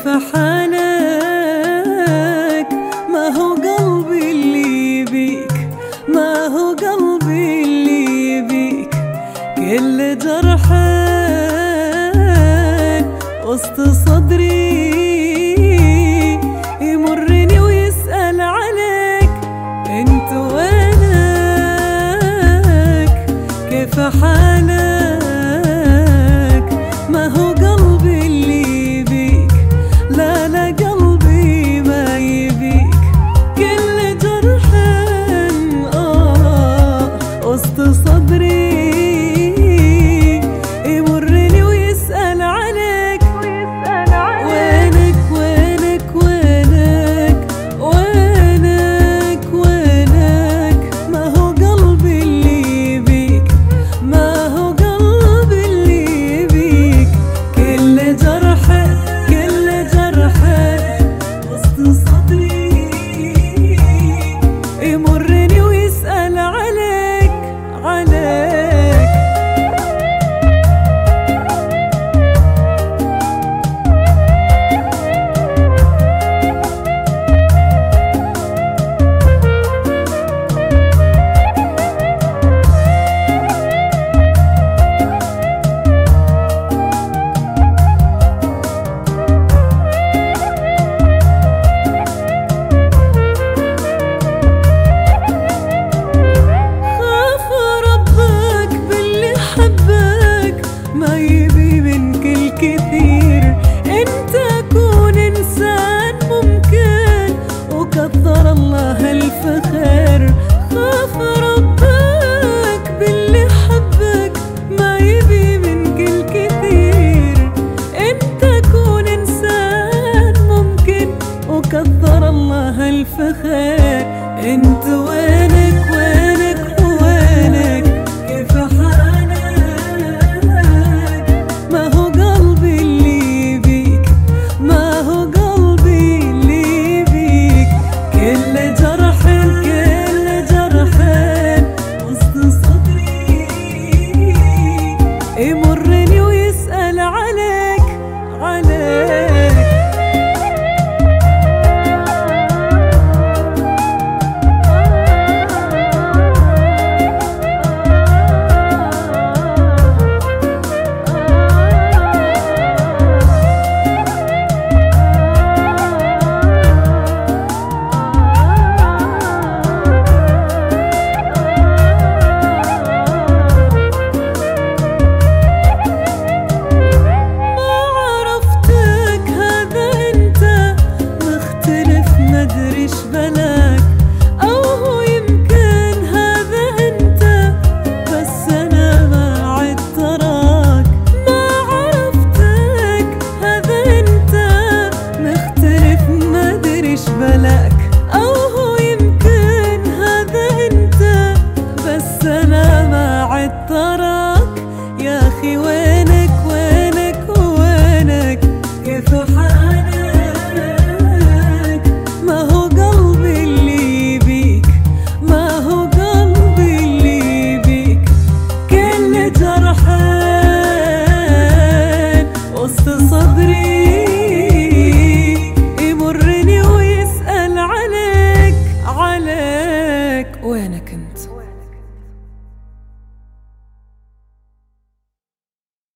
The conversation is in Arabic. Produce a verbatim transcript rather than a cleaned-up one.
كيف حالك؟ ما هو قلبي اللي يبيك، ما هو قلبي اللي يبيك. كل جرحان وسط صدري يمرني ويسأل عليك، انت وينك؟ كيف حالك؟ ما هو قلبي اللي يبيك، لا لا قلبي ما يبيك. كل جرحان آه وسط صدري يمرني ويسأل عليك، وينك وينك وينك وينك وينك؟ ما هو قلبي اللي يبيك، ما هو قلبي اللي يبيك. كل جرح كل جرح وسط صدري يمرني ويسأل عليك عليك. ما يبي منك الكثير، انت كون انسان ممكن وكثر الله الف خير. خاف ربك باللي حبك، ما يبي منك الكثير، انت كون انسان ممكن وكثر الله الف خير. انت وينك وينك وينك؟ كيف يمرني ويسأل عليك عليك. بلاك أو هو يمكن هذا أنت، بس أنا ما عد تراك. ما عرفتك هذا أنت مختلف ما أدري إيش بلاك، أو هو يمكن هذا أنت بس أنا ما عد تراك. يا أخي وينك وينك وينك؟ كيف حالك؟ صدري يمرني ويسأل عليك عليك. وينك انت؟